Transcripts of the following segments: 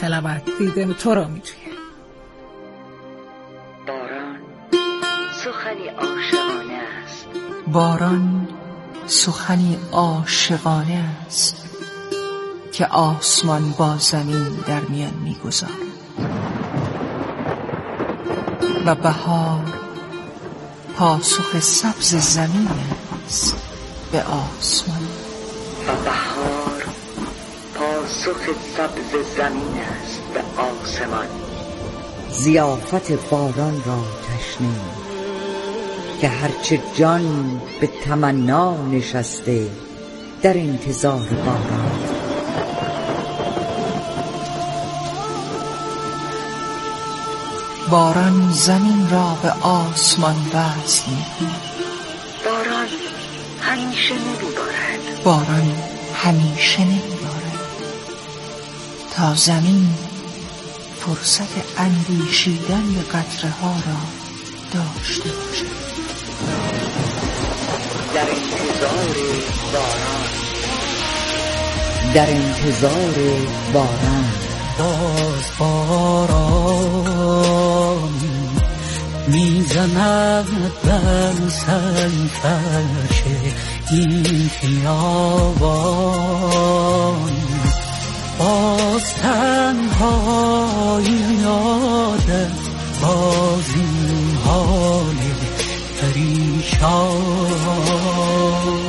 میطلبد دیدن تو را میجوید. باران سخنی عاشقانه است. باران سخنی عاشقانه است که آسمان با زمین در میان میگذارد و بهار پاسخ سبز زمین است به آسمان. و بهار پاسخ سبز زمین است به آسمان. ضیافت باران را تشنه که هرچه جان به تمنا نشسته در انتظار باران. باران زمین را به آسمان وصل می‌کند. باران همیشه نمیبارد. باران همیشه نمیبارد تا زمین فرصت اندیشیدن به قطره ها را داشته باشد. در انتظار باران. در انتظار باران. باز باران میزند بر سرفرش این خیابان. باز تنهایی یادم باز این حال پریشان.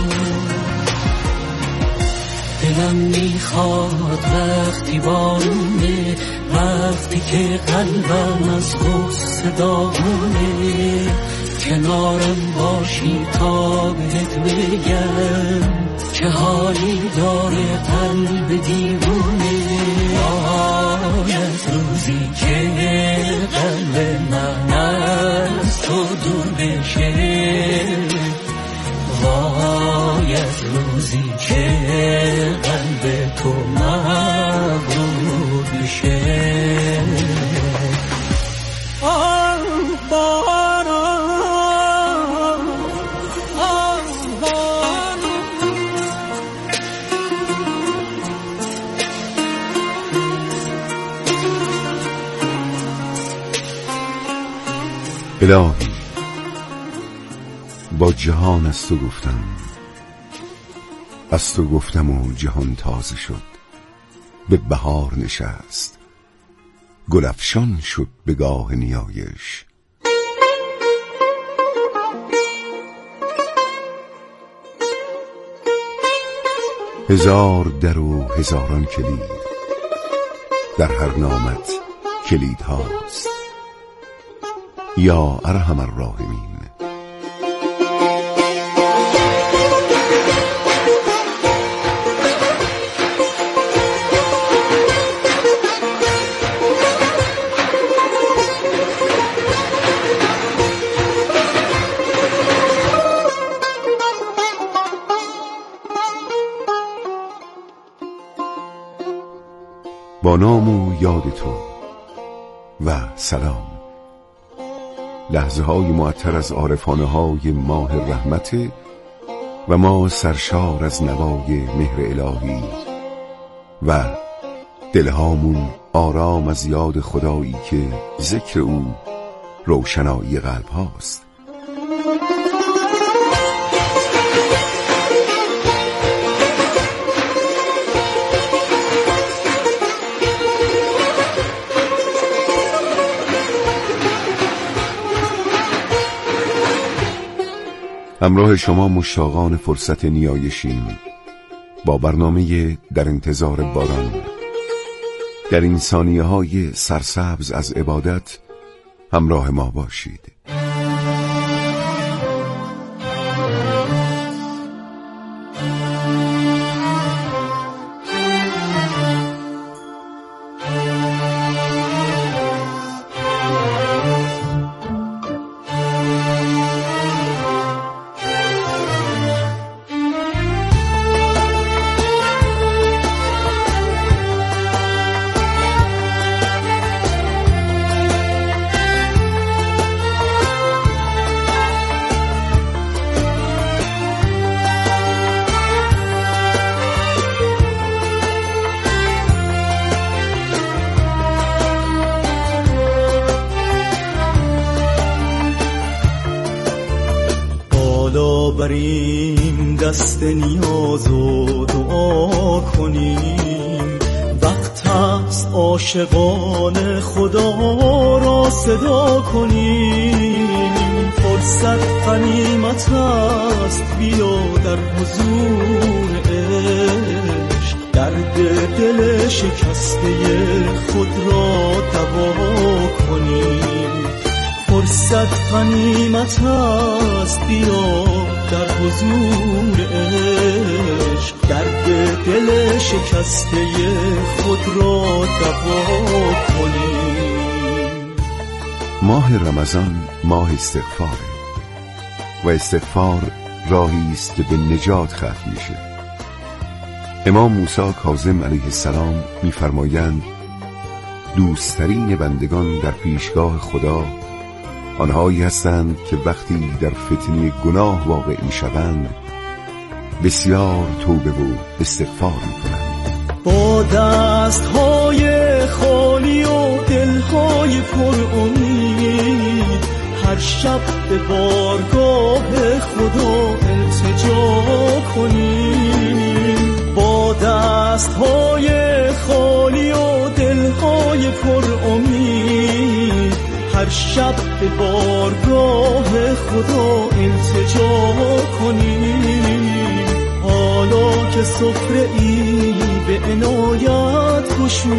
دلم میخواد وقتی بارونه، وقتی که قلبم از غصه داغونه، کنارم باشی تا بهت بگم چه حالی داره قلب دیوونه. وای از روزی که قلب من از تو دور بشه، وای از روزی که قلب تو مغرور بشه. الهی با جهان از تو گفتم، از تو گفتم و جهان تازه شد. به بهار نشست، گل افشان شد به گاه نیایش. هزار در و هزاران کلید، در هر نامت کلید هاست. یا ارحم الراحمین. با نام و یاد تو و سلام. لحظه های معطر از عارفانه های ماه رحمت و ما سرشار از نوای مهر الهی و دلهامون آرام از یاد خدایی که ذکر او روشنایی قلب هاست. همراه شما مشتاقان فرصت نیایشیم با برنامه در انتظار باران. در این ثانیه‌های سرسبز از عبادت همراه ما باشید. بریم دست نیاز و دعا کنیم. وقت است عاشقان خدا را صدا کنیم. فرصت غنیمت است، بیا در حضور عشق درد دل شکسته خود را دوا کنیم. فرصت غنیمت است، بیا در حضور عشق درد دل شکسته خود را دوا کنیم. ماه رمضان ماه استغفاره و استغفار راهی است که به نجات ختم میشه. امام موسی کاظم علیه السلام می‌فرمایند دوست‌ترین بندگان در پیشگاه خدا آنهایی هستند که وقتی در فتنه گناه واقع می‌شوند بسیار توبه و استغفار می‌کنند. با دست‌های خالی و دل‌های پر امید هر شب به بارگاه خدا التجا کنیم. با دست‌های خالی و دل‌های پر امید هر شب به بارگاه خدا التجا کنیم. حالا که سفره ای به عنایت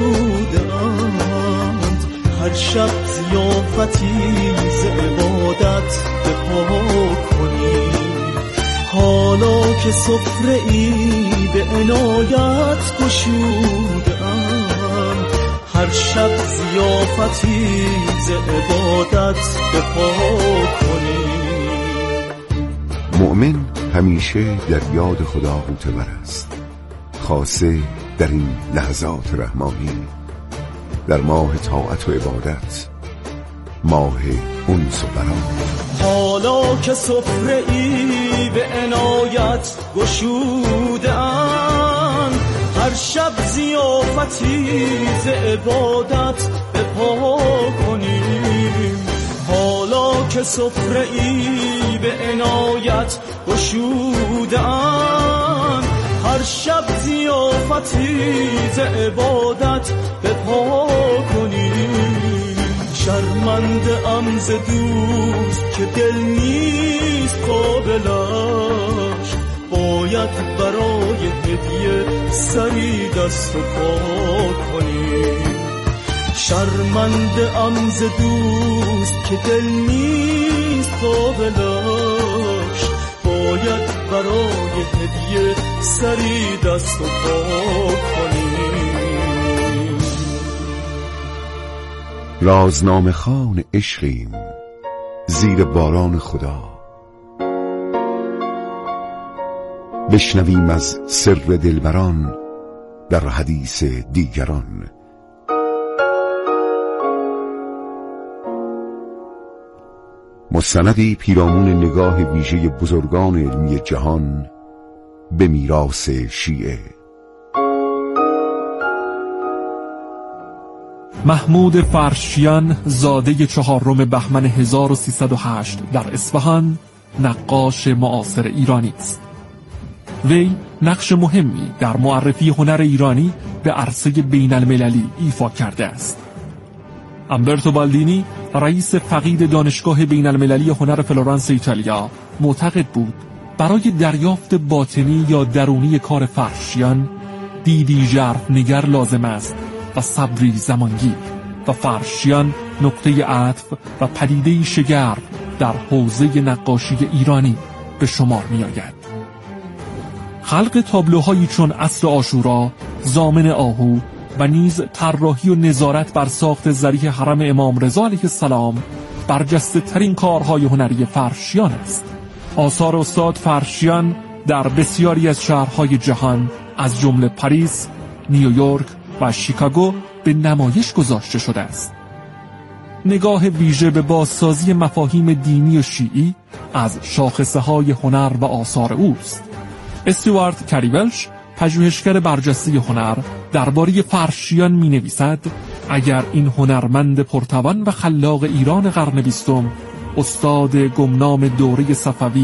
گشودند، هر شب ضیافتی ز عبادت بپا کنیم. حالا که سفره ای به عنایت گشودند، هر شب ضیافتی ز عبادت بپا کنیم. مؤمن همیشه در یاد خدا غوطه‌ور است، خاصه در این لحظات رحمانی، در ماه طاعت و عبادت، ماه انس و برا. حالا که سفره ای به عنایت گشودند، هر شب ضیافتی ز عبادت بپا کنیم. حالا که سفره ای به عنایت گشودند، هر شب ضیافتی ز عبادت بپا کنیم. شرمنده ام ز دوست که دل نیست قابلش، باید برای هدیه سری دست و پا کنیم. شرمنده ام ز دوست که دل نیست قابلش، باید برای هدیه سری دست و پا کنیم. رازنامه خوان عشقیم زیر باران خدا، بشنویم از سر دلبران در حدیث دیگران. مستندی پیرامون نگاه ویژه بزرگان علمی جهان به میراث شیعه. محمود فرشیان زاده 4 بهمن 1308 در اصفهان نقاش معاصر ایرانی است. وی نقش مهمی در معرفی هنر ایرانی به عرصه بین المللی ایفا کرده است. امبرتو بالدینی رئیس فقید دانشگاه بین المللی هنر فلورانس ایتالیا معتقد بود برای دریافت باطنی یا درونی کار فرشیان دیدی ژرف نگر لازم است و صبری زمانگیر، و فرشیان نقطه عطف و پدیده‌ای شگرف در حوزه نقاشی ایرانی به شمار می آید. خلق تابلوهایی چون عصر عاشورا، ضامن آهو و نیز طراحی و نظارت بر ساخت ضریح حرم امام رضا علیه السلام برجسته ترین کارهای هنری فرشیان است. آثار استاد فرشیان در بسیاری از شهرهای جهان از جمله پاریس، نیویورک و شیکاگو به نمایش گذاشته شده است. نگاه ویژه به بازسازی مفاهیم دینی و شیعی از شاخصه‌های هنر و آثار اوست. استوارت کریولش، پژوهشگر برجسته هنر، درباره فرشیان می‌نویسد اگر این هنرمند پرتوان و خلاق ایران قرن 20 استاد گمنام دوره صفوی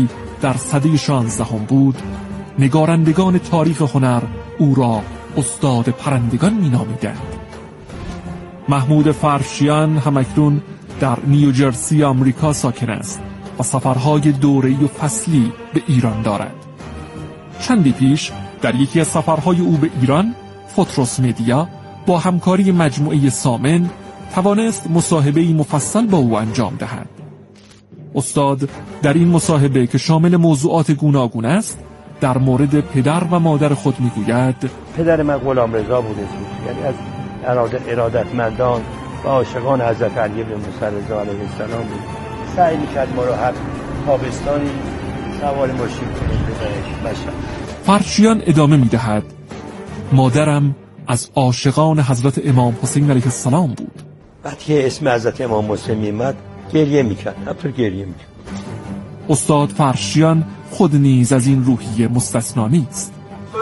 در سده 16 بود، نگارندگان تاریخ هنر او را استاد پرندگان می‌نامیدند. محمود فرشیان همکنون در نیوجرسی آمریکا ساکن است و سفرهای دوره‌ای و فصلی به ایران دارد. چندی پیش در یکی از سفرهای او به ایران، فوتروس مدیا با همکاری مجموعه سامن توانست مصاحبه‌ای مفصل با او انجام دهد. استاد در این مصاحبه که شامل موضوعات گوناگون است، در مورد پدر و مادر خود میگوید: پدر من غلامرضا بوده، یعنی از ارادتمندان و عاشقان حضرت علی بن موسی رضا علیه السلام بود. سعی میکرد ما رو هر تابستانی سوار ماشین کنیم ببرش مشهد. فرشیان ادامه میدهد: مادرم از عاشقان حضرت امام حسین علیه السلام بود. وقتی که اسم حضرت امام حسین میمد گریه میکرد، همطور گریه میکرد. استاد فرشیان خود نیز از این روحیه مستثنا نیست.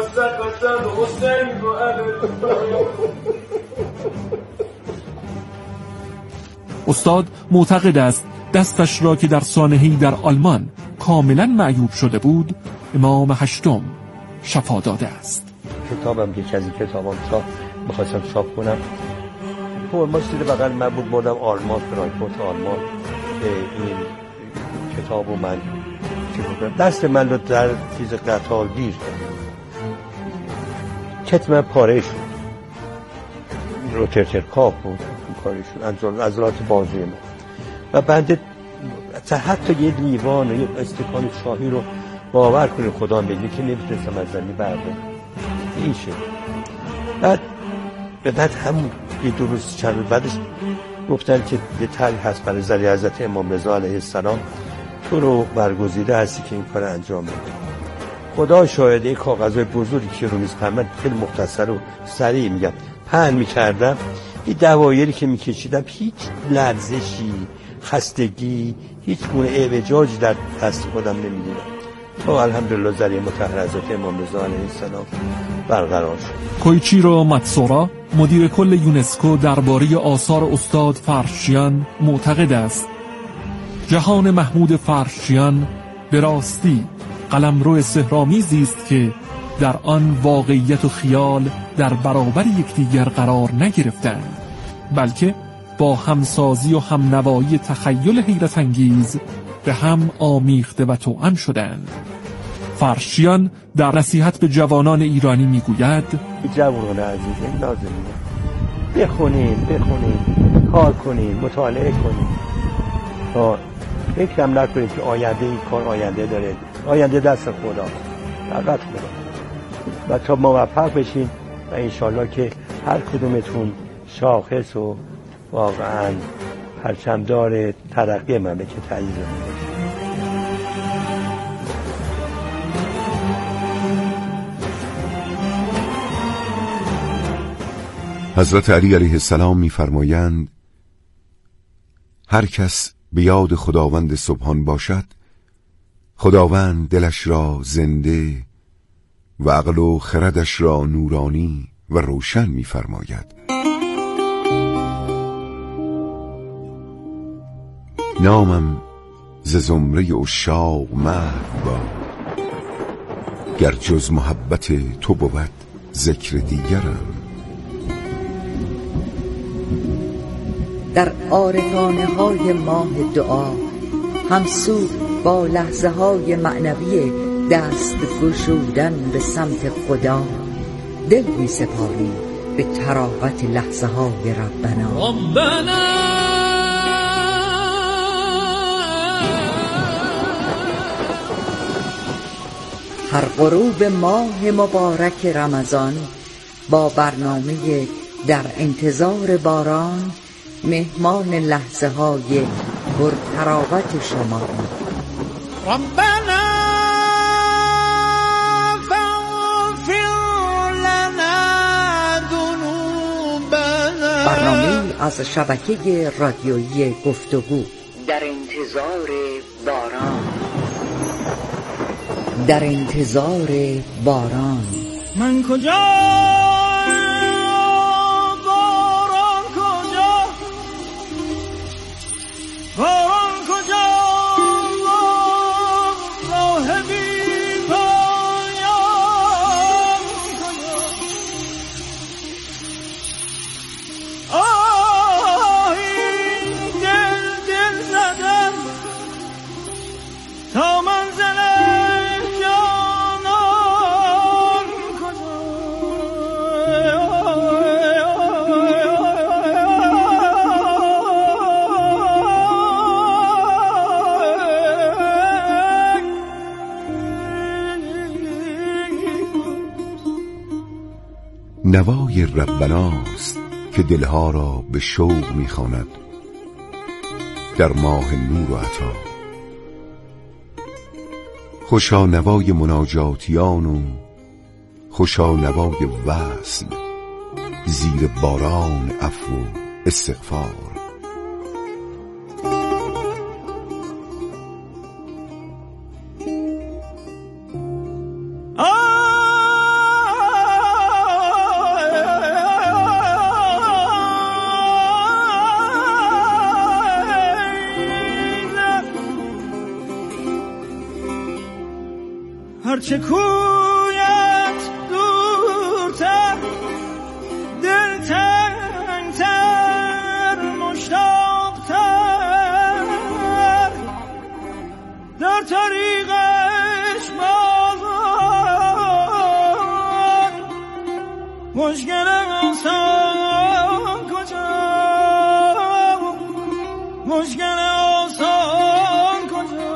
استاد معتقد است دستش را که در سانحه‌ای در آلمان کاملا معیوب شده بود، امام هشتم شفا داده است. کتابم که از کتابم می‌خواستم چاپ کنم، فرماش دیده بغل من بود، بردم آلمان، فرانکفورت آلمان که این کتابو من دست من رو در چیز قطار گیر کرد، کت من پاره شد، روترتر کاپ بود پاره شد، عضلات بازوی من و بنده حتی یه لیوان و یه استکان شاهی رو باور کنید خدا بگه که نمیتونستم از زمین بردارم. این شد. بعد همون یه دو روز چند روز بعدش گفتن که یه طرحی هست برای ذریعه حضرت امام رضا علیه السلام، تو رو برگزیده هستی که این کار انجام بده. خدا شاهده، این کاغذهای بزرگی که رو میز من خیلی مختصر و سریع میگم پهن میکردم، این دوایری که میکشیدم هیچ لرزشی، خستگی، هیچ گونه اعوجاجی در دست خودم نمیدیدم تا الحمدلله ذریعه مطهر حضرت امام رضا علیه السلام برقرار شد. کویچیرو ماتسورا مدیر کل یونسکو درباره آثار استاد فرشیان معتقد است جهان محمود فرشیان به راستی قلمرو سحرآمیزی است که در آن واقعیت و خیال در برابر یکدیگر قرار نگرفتند، بلکه با همسازی و همنوایی تخیل حیرت انگیز به هم آمیخته و توأم شدند. فرشیان در نصیحت به جوانان ایرانی میگوید: جوانان عزیز نازنین، بخونین، کار کنین، مطالعه کنین، تا فکرم نکنید که آینده این کار آینده داره، آینده دست خدا، فقط خدا. و تا موفق بشین و انشالله که هر کدومتون شاخص و واقعا پرچمدار ترقی مملکت عزیز باشید. حضرت علی علیه السلام می‌فرمایند هر کس به یاد خداوند سبحان باشد، خداوند دلش را زنده و عقل و خردش را نورانی و روشن می‌فرماید. نامم ز زمره عشاق محو باد، گر جز محبت تو بود ذکر دیگرم. در عارفانه های ماه دعا همسو با لحظه های معنوی دست گشودن به سمت خدا، دل می سپاری به طراوت لحظه های ربنا. هر غروب ماه مبارک رمضان با برنامه در انتظار باران مهمان لحظه های پرطراوت شما. ربنا فاغفر لنا ذنوبنا. برنامه از شبکه رادیویی گفتگو. در انتظار باران. در انتظار باران. من کجا باران کجا، باران کجا، راه نوای ربناست که دلها را به شوق می‌خواند در ماه نور و عطا. خوشا نوای مناجاتیان و خوشا نوای وصل زیر باران عفو و استغفار. هرچه کویت دورتر دلتنگتر مشتاقتر در طریقش بازان مشکل آسان کجا مشکل آسان کجا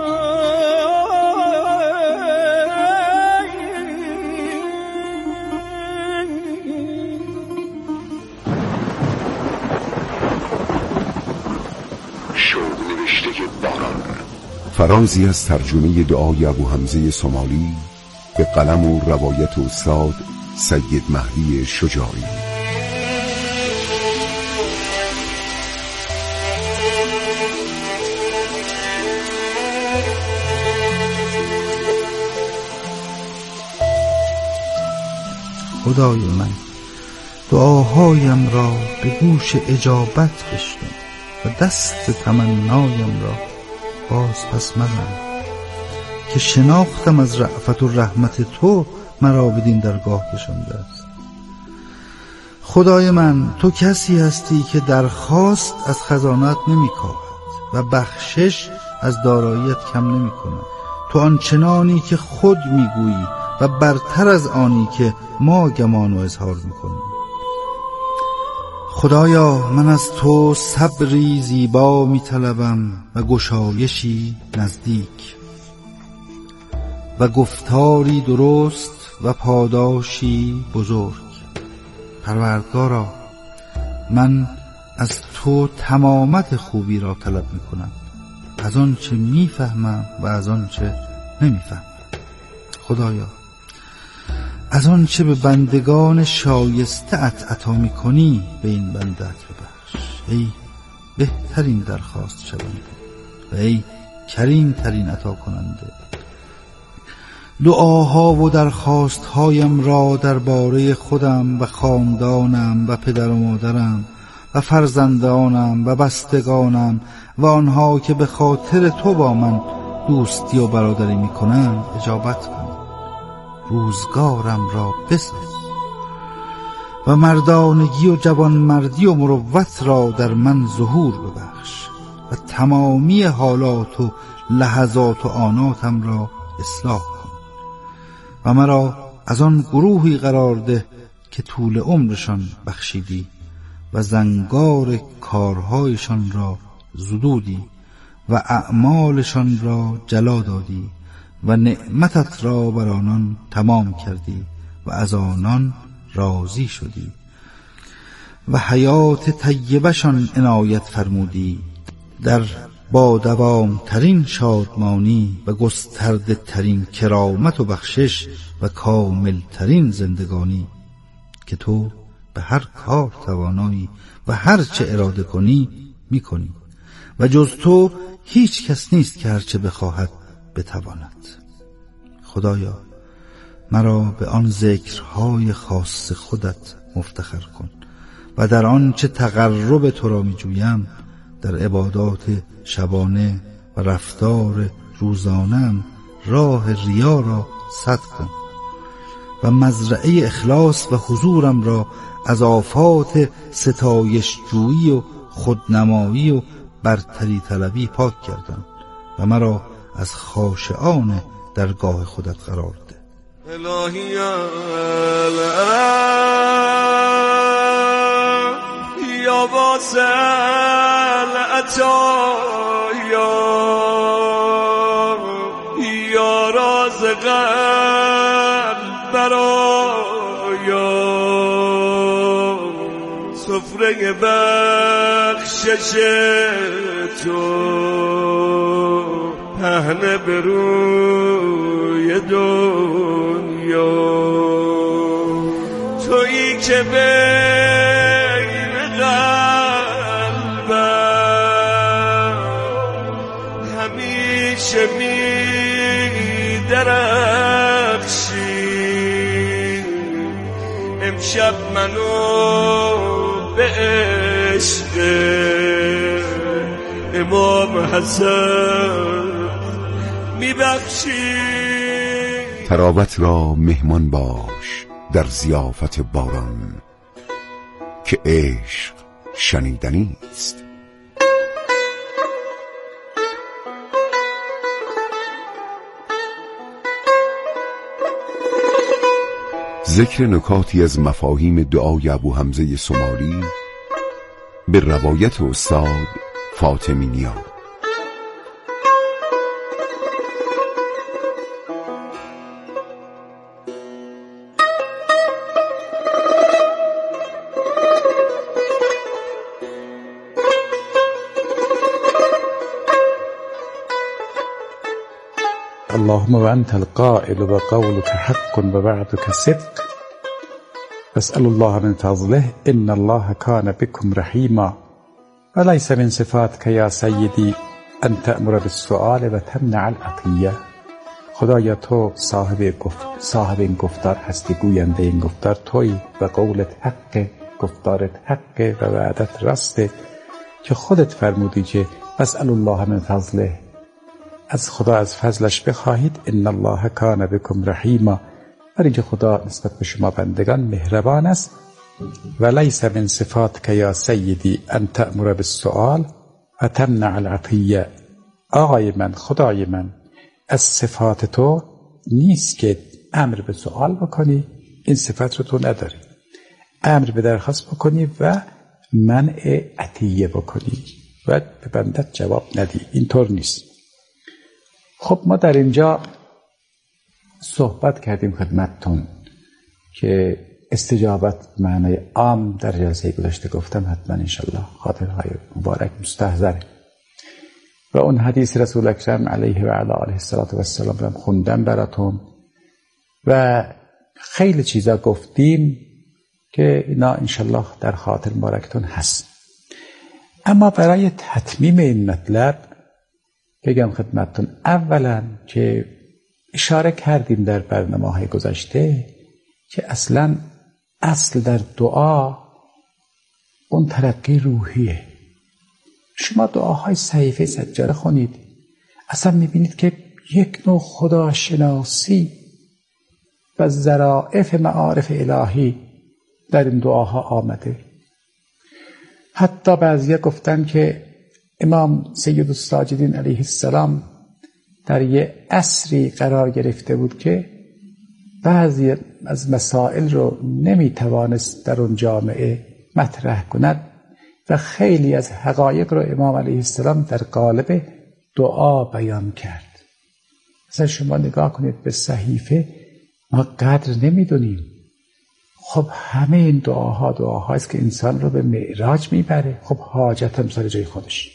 فرازی از ترجمه دعای ابو حمزه سومالی به قلم و روایت استاد سید مهدی شجاعی. خدای من دعاهایم را به گوش اجابت بشنو و دست تمنایم را باز پس مزن که شناختم از رأفت و رحمت تو مرا بدین درگاه کشانده است. خدای من تو کسی هستی که درخواست از خزانت نمی کاهد و بخشش از داراییت کم نمی کند. تو آنچنانی که خود می گویی و برتر از آنی که ما گمان و اظهار می کنیم. خدایا من از تو صبری زیبا می طلبم و گشایشی نزدیک و گفتاری درست و پاداشی بزرگ. پروردگارا من از تو تمامت خوبی را طلب می کنم، از آن چه می فهمم و از آن چه نمی فهمم. خدایا از آن چه به بندگان شایسته ات عطا می کنی به این بندت ببخش ای بهترین درخواست شونده و ای کریم ترین عطا کننده. دعاها و درخواستهایم را درباره خودم و خاندانم و پدر و مادرم و فرزندانم و بستگانم و آنها که به خاطر تو با من دوستی و برادری می کنند اجابت کن. روزگارم را بساز و مردانگی و جوانمردی و مروت را در من ظهور ببخش و تمامی حالات و لحظات و آناتم را اصلاح کن و مرا از آن گروهی قرار ده که طول عمرشان بخشیدی و زنگار کارهایشان را زدودی و اعمالشان را جلا دادی و نعمتت را بر آنان تمام کردی و از آنان راضی شدی و حیات طیبشان عنایت فرمودی در با دوام ترین شادمانی و گسترده ترین کرامت و بخشش و کامل ترین زندگانی که تو به هر کار توانایی و هر چه اراده کنی میکنی و جز تو هیچ کس نیست که هر چه بخواهد بتواند. خدایا مرا به آن ذکرهای خاص خودت مفتخر کن و در آن چه تقرب تو را می جویم در عبادات شبانه و رفتار روزانم راه ریا را سد کن و مزرعه اخلاص و حضورم را از آفات ستایش جویی و خودنمایی و برتری طلبی پاک کردن و مرا از خاشعان درگاه خودت قرار ده. الهی یا واسل عطایا یا رازق البرایا روی بخشش تو پهنه به روی دنیا، تویی که بین قلبم همیشه می درخشی. امشب منو به عشق امام حسن میبخشی. تراوت را مهمان باش در ضیافت باران، که عشق شنیدنی است. ذکر نکاتی از مفاهیم دعای ابو حمزه سمالی به روایت استاد فاطمی نیا. اللهم وأنت القائل وقولك حق ووعدك صدق، فاسألوا الله من فضله إن الله كان بكم رحيما. وليس من صفاتك يا سيدي أن تأمر بالسؤال وتمنع العطية. خدایا تو صاحب این گفتار هستی، گوینده این گفتار تویی و قولت حق، گفتارت حق و وعدت راسته که خودت فرمودی که فاسألوا الله من فضله، از خدا از فضلش بخواهید. ان الله کان بکم رحیما، برای که خدا نسبت به شما بندگان مهربان است. و لیس من صفاتک یا سیدی ان تأمر بالسؤال و تمنع العطیه. آقای من، خدای من، از صفات تو نیست که امر به سؤال بکنی، این صفت رو تو نداری، امر به درخواست بکنی و منع عطیه بکنی و به بندت جواب ندی، اینطور نیست. خب ما در اینجا صحبت کردیم خدمتتون که استجابت معنای عام در جلسه گذشته گفتم، حتما انشالله خاطرهای مبارک مستحضره و اون حدیث رسول اکرم علیه و علی آله السلام رو خوندم براتون و خیلی چیزا گفتیم که اینا انشالله در خاطر مبارکتون هست. اما برای تتمیم این مطلب بگم خدمتتون اولا که اشاره کردیم در برنامه‌های گذشته که اصل در دعا اون ترقی روحیه. شما دعاهای صحیفه سجاره خونید، اصلا میبینید که یک نوع خداشناسی و ظرافت معارف الهی در این دعاها آمده. حتی بعضیا گفتن که امام سید الساجدین علیه السلام در یه عصری قرار گرفته بود که بعضی از مسائل رو نمیتوانست در اون جامعه مطرح کند و خیلی از حقایق رو امام علیه السلام در قالب دعا بیان کرد. مثلا شما نگاه کنید به صحیفه، ما قدر نمیدونیم. خب همه این دعاهاست که انسان رو به معراج میبره. خب حاجت هم سر جای خودش.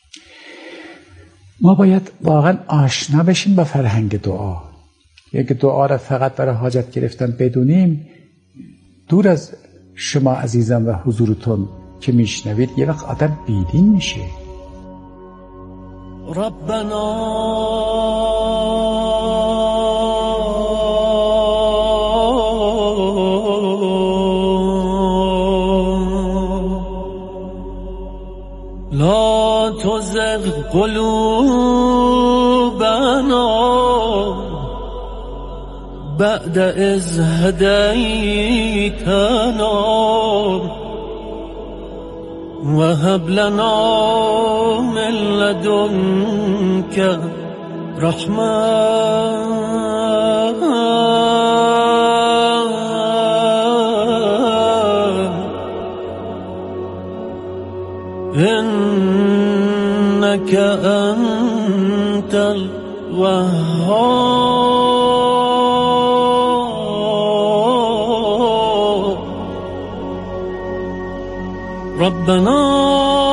ما باید واقعا آشنا بشیم با فرهنگ دعا. یک دعا را فقط برای حاجت گرفتن بدونیم، دور از شما عزیزان و حضورتون که میشنوید یه وقت آدم بیدین میشه. ربنا لا تزغ قلوبنا بعد إذ هديتنا وهب لنا من لدنك رحمة إنك أنت الوهاب ربنا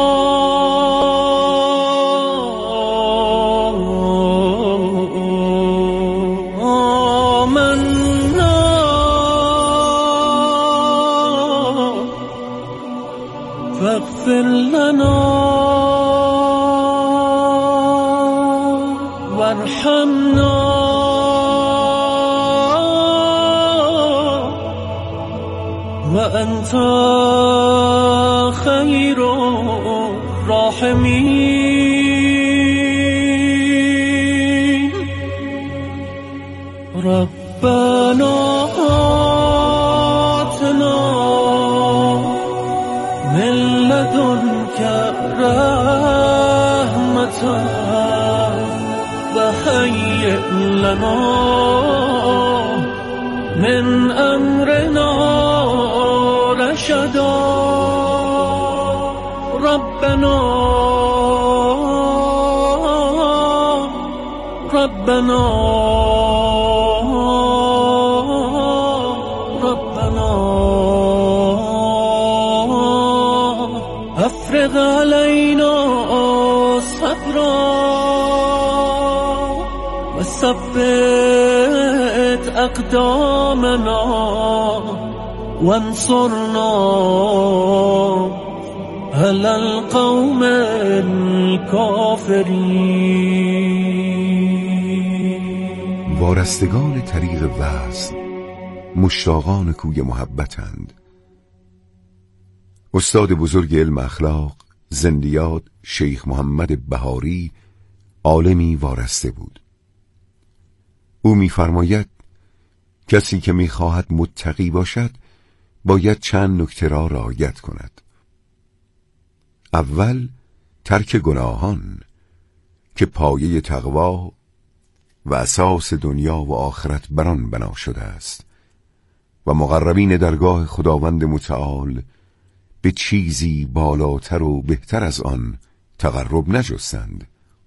فاغفر لنا وارحمنا وأنت خير الراحمين ربنا آتنا من لدنك رحمة وهيئ لنا من أمرنا رشدا ربنا افرغ علينا صبرا وثبت أقدامنا وانصرنا على القوم الكافرين. وارستگان طریق وصل مشتاقان کوی محبتند. استاد بزرگ علم اخلاق زندیات شیخ محمد بهاری عالمی وارسته بود. او می‌فرماید کسی که می‌خواهد متقی باشد باید چند نکته را رعایت کند. اول ترک گناهان که پایه تقوا و اساس دنیا و آخرت بر آن بنا شده است و مقربین درگاه خداوند متعال به چیزی بالاتر و بهتر از آن تقرب نجستند.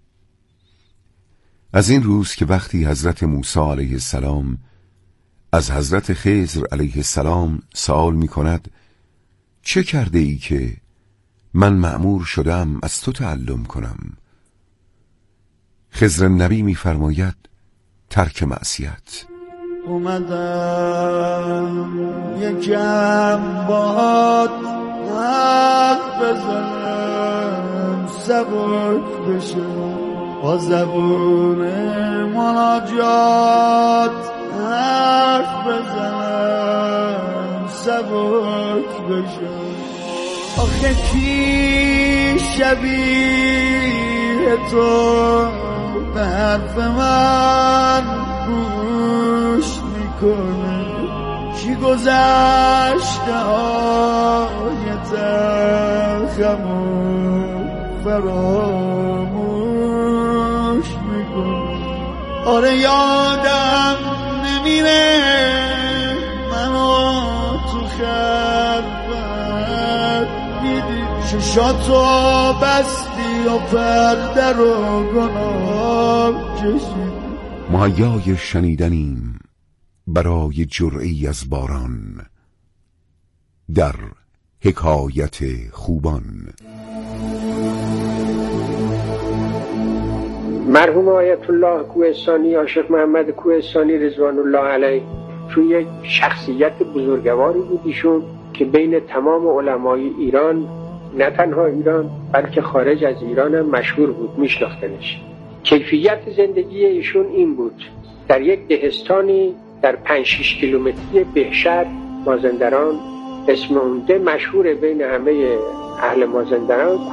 از این روز که وقتی حضرت موسی علیه السلام از حضرت خضر علیه السلام سوال می کند چه کرده ای که من مأمور شدم از تو تعلم کنم؟ خضر نبی می فرماید ترک معصیت. اومدم یکم باهات حرف بزنم سبک بشه با زبون مناجات حرف بزنم سبک بشه. آخه کی شبیه تو به حرف من گوش میکنه؟ کی گذشته های تلخمو فراموش میکنه؟ آره یادم نمیره منو تو خلوت دیدی چشاتو بستی و پرده رو گناه کشیدی. مهیای شنیدنیم برای جرعه‌ای از باران در حکایت خوبان. مرحوم آیت الله کوهستانی یا شیخ محمد کوهستانی رضوان الله علیه چون یک شخصیت بزرگواری بود ایشون که بین تمام علمای ایران، نه تنها ایران بلکه خارج از ایران هم مشهور بود، میشناختنش. کیفیت زندگی ایشون این بود: در یک دهستانی در 5-6 کیلومتری بهشهر مازندران، اسم اون ده مشهور بین همه اهل مازندران،